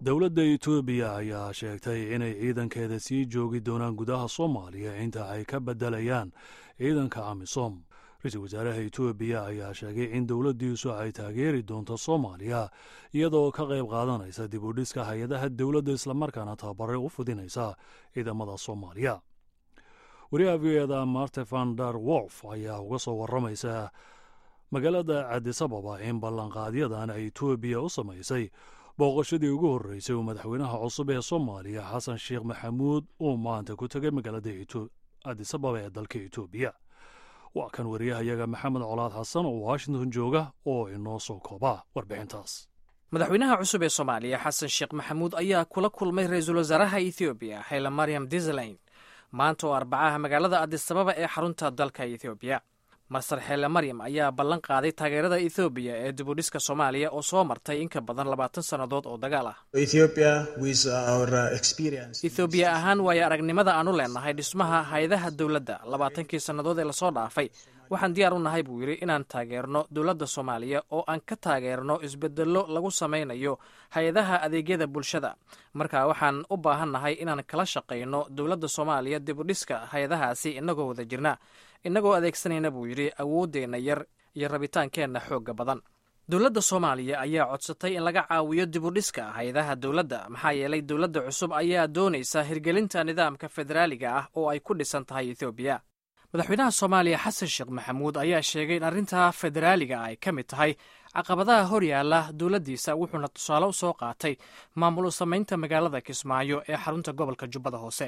dowladda Itoobiya ayaa sheegtay inay ciidankeeda sii joogi doonaan gudaha Soomaaliya inta ay ka bedelayaan ciidanka AMISOM. Ra-iisul wasaaraha Itoobiya ayaa sheegay in dowladdiisu ay taageeri doonto Soomaaliya iyadoo ka qayb qaadanaysa dib u dhiska hay-adaha dowladda islamarkaana tababare u fudinaysa ciidamada Soomaaliya. wariyaha v-da Marte van der Wolf ayaa uga soo waramaysa magaalada Addis Ababa in ballanqaadyadan ay Itoobiya u samaysay booqashadii ugu horreysay uu madaxweynaha cusub ee Soomaaliya Xasan Sheekh Maxamuud uu maanta ku tegay magaalada Addis Ababa ee dalka Itoobiya. waa kan wariyahayaga Maxamed Colaad Xasan oo Washington jooga oo inoo soo kooba warbixintaas. madaxweynaha cusub ee Soomaaliya Xasan Sheekh Maxamuud ayaa kula kulmay ra-iisul wasaaraha Itoobiya Haile Mariam Desalegn maanta oo Arbacaha magaalada Addis Ababa ee xarunta dalka Itoobiya. Masar Haile Mariam ayaa ballan qaaday taageerada Itoobiya ee dib u dhiska Soomaaliya oo soo martay in ka badan 20 sannadood oo dagaal ah. Itoobiya ahaan waayo aragnimada aanu leenahay dhismaha hay'adaha dowladda 20kii sannadood ee lasoo dhaafay. waxaan diyaar u nahay buu yidhi inaan taageerno dowladda Soomaaliya oo aan ka taageerno isbedello lagu samaynayo hay-adaha adeegyada bulshada. marka waxaan u baahannahay inaan kala shaqayno dowladda Soomaaliya dib u dhiska hay-adahaasi inagoo wada jirna inagoo adeegsanayna buu yidhi awooddeenna yar iyo rabitaankeenna xoogga badan. dowladda Soomaaliya ayaa codsatay in laga caawiyo dib u dhiska hay-adaha dowladda maxaa yeelay dowladda cusub ayaa doonaysa hirgelinta nidaamka federaaliga ah oo ay ku dhisan tahay Itoobiya. madaxweynaha Soomaaliya Xasan Sheekh Maxamuud ayaa sheegay in arrinta federaaliga ay ka mid tahay caqabadaha hor yaalla dowladdiisa, wuxuuna tusaale u soo qaatay maamul u samaynta magaalada Kismaayo ee xarunta gobolka Jubbada Hoose.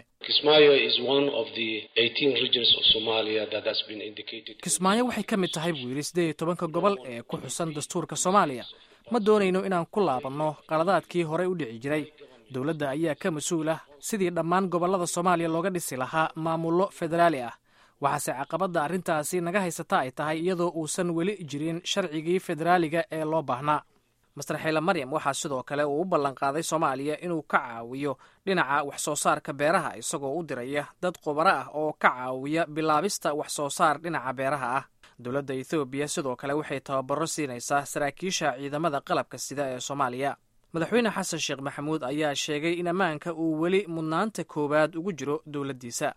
Kismaayo waxay ka mid tahay buu yidhi 18 gobol ee ku xusan dastuurka Soomaaliya. ma doonayno inaan ku laabanno qaladaadkii horey u dhici jiray. dowladda ayaa ka mas-uul ah sidii dhammaan gobollada Soomaaliya looga dhisi lahaa maamullo federaali ah. waxaase caqabadda arrintaasi naga haysata ay tahay iyadoo uusan weli jirin sharcigii federaaliga ee loo baahnaa. Masar Haile Mariam waxaa sidoo kale uu u ballanqaaday Soomaaliya inuu ka caawiyo dhinaca wax soo saarka beeraha isagoo u diraya dad khubaro ah oo ka caawiya bilaabista wax soo saar dhinaca beeraha ah. dowladda Itoobiya sidoo kale waxay tababaro siinaysaa saraakiisha ciidamada qalabka sida ee Soomaaliya. madaxweyne Xasan Sheekh Maxamuud ayaa sheegay in ammaanka uu weli mudnaanta koowaad ugu jiro dowladdiisa.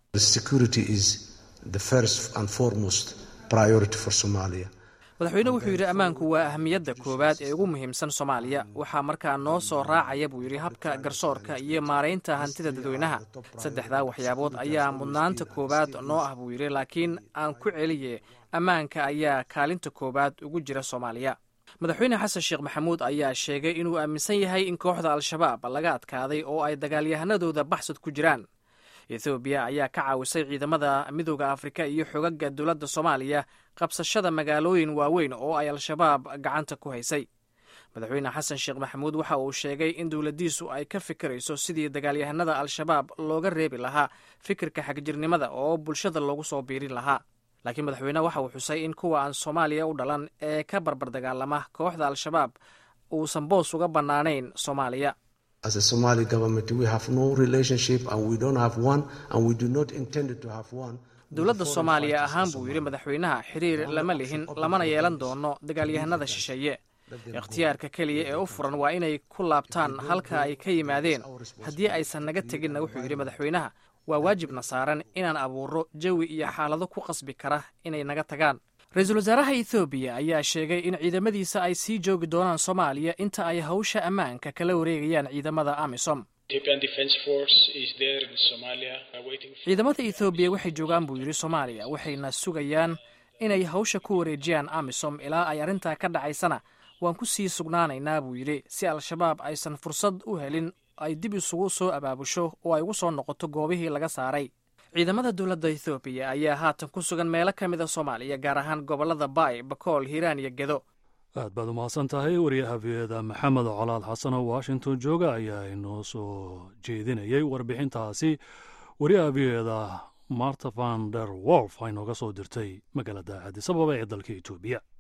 madaxweyne wuxuu yidhi ammaanku waa ahmiyadda koowaad ee ugu muhiimsan Soomaaliya. waxaa markaa noo soo raacaya buu yidhi habka garsoorka iyo maaraynta hantida dadweynaha. saddexdaa waxyaabood ayaa mudnaanta koowaad noo ah buu yidhi, laakiin aan ku celiye ammaanka ayaa kaalinta koowaad ugu jira Soomaaliya. madaxweyne Xasan Sheekh Maxamuud ayaa sheegay inuu aaminsan yahay in kooxda Al-Shabaab laga adkaaday oo ay dagaalyahanadooda baxsad ku jiraan. Itoobiya ayaa ka caawisay ciidamada Midowga Afrika iyo xoogagga dowladda Soomaaliya qabsashada magaalooyin waaweyn oo ay Al-Shabaab gacanta ku haysay. madaxweyne Xasan Sheekh Maxamuud waxa uu sheegay in dowladdiisu ay ka fikirayso sidii dagaalyahanada Al-Shabaab looga reebi lahaa fikirka xagjirnimada oo bulshada loogu soo biirin lahaa. laakiin madaxweyne waxa uu xusay in kuwa aan Soomaaliya u dhalan ee ka barbar dagaalama kooxda Al-Shabaab uusan boos uga bannaanayn Soomaaliya. As a Somali government, we have no relationship and we don't have one and we do not intend to have one. dowladda Soomaaliya ahaan buu yidhi madaxweynaha xiriir lama lihin lamana yeelan doono dagaalyahanada shisheeye. ikhtiyaarka keliya ee u furan waa inay ku laabtaan halka ay ka yimaadeen. haddii aysan naga teginna wuxuu yidhi madaxweynaha waa waajibna saaran inaan abuuro jawi iyo xaalado ku qasbi kara inay naga tagaan. ra-iisul wasaaraha Itoobiya ayaa sheegay in ciidamadiisa ay sii joogi doonaan Soomaaliya inta ay hawsha ammaanka kala wareegayaan ciidamada AMISOM. ciidamada Itoobiya waxay joogaan buu yidhi Soomaaliya, waxayna sugayaan inay hawsha ku wareejiyaan AMISOM ilaa ay arrintaa ka dhacaysana waan ku sii sugnaanaynaa buu yidhi si Al-Shabaab aysan fursad u helin ay dib isugu soo abaabusho oo ay ugu soo noqoto goobihii laga saaray. ciidamada dowladda Itoobiya ayaa haatan ku sugan meelo ka mid ah Soomaaliya, gaar ahaan gobollada Baay, Bakool, Hiiraan iyo Gedo. aad baad u mahadsan tahay. wariyaha v-da Maxamed Colaad Xasan oo Washington jooga ayaa inoo soo jeedinayay warbixintaasi. wariyaha v-da Marte van der Wolf ay nooga soo dirtay magaalada Addis Ababa ee dalka Itoobiya.